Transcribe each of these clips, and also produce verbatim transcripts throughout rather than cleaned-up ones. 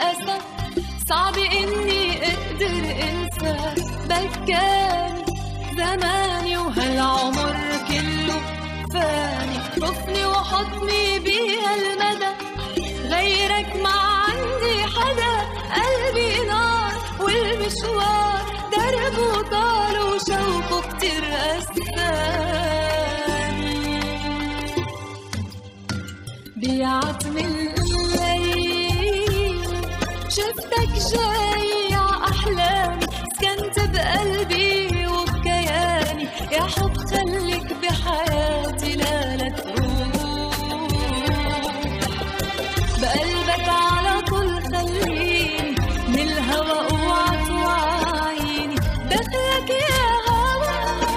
للأسف صعب إني أقدر أنسى. بكاني زماني وهالعمر كله فاني، خفني وحطني بهالمدى غيرك ما عندي حدا. قلبي نار والمشوار دربه طال وشوقه كتير قساني. بيعتم الليل شفتك جاي عأحلامي، سكنت بقلبي وبكياني. يا حب خليك بحياتي لا لا تروح، بقلبك على طول خليني، من الهوى اوعى توعيني. دخلك يا هوى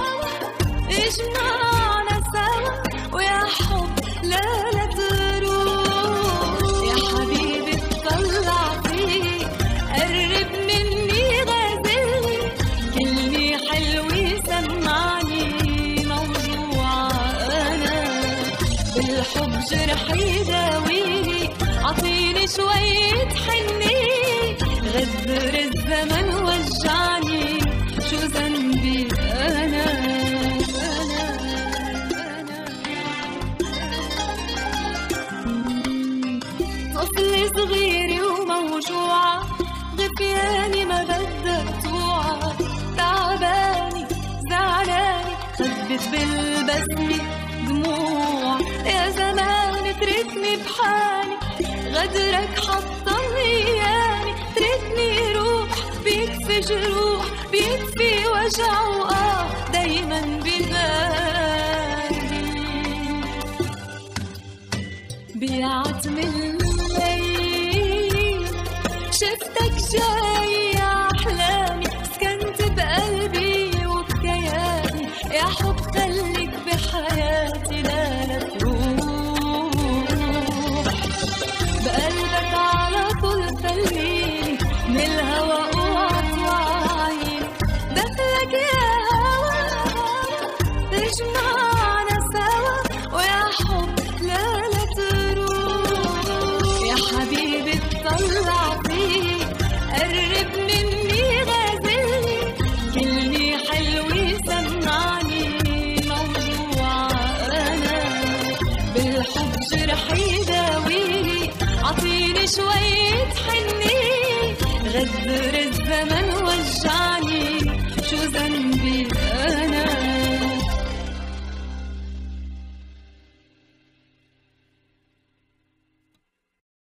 اجمعنا سوا، ويا حب لا لا تروح. يا حبيبي اطلع فيك، قرب مني غازلني، كلمة حلوة سمعني. موجوعة أنا بالحب جرحي داويني، عطيني شوية حنية. غدر الزمن وجعني، شو ذنبي أنا أنا أنا طفل صغيري وموجوعة، غفياني ما بدك توعى. تعباني زعلاني خبت بالبسمة دموع. يا زمان تركني بحالي، غدرك حطمني اياني. تركني روح بيكفي جروح، بيكفي وجع وآه دايما ببالي. بيعتم الليل شفتك جاي عأحلامي، سكنت بقلبي وبكياني. يا حب خليك بحياتي لا لا تروح، بقلبك على طول خليني، من الهوى اوعى توعيني. دخلك يا هوى تجمعنا سوا، ويا حب لا لا تروح. يا حبيبي اطلع فيك، قرب مني غازلني، كلمة حلوة سمعني. موجوعة أنا بالحب جرحي داويني، عطيني شوية حنية. غدر الزمن وجعني، شو ذنبي أنا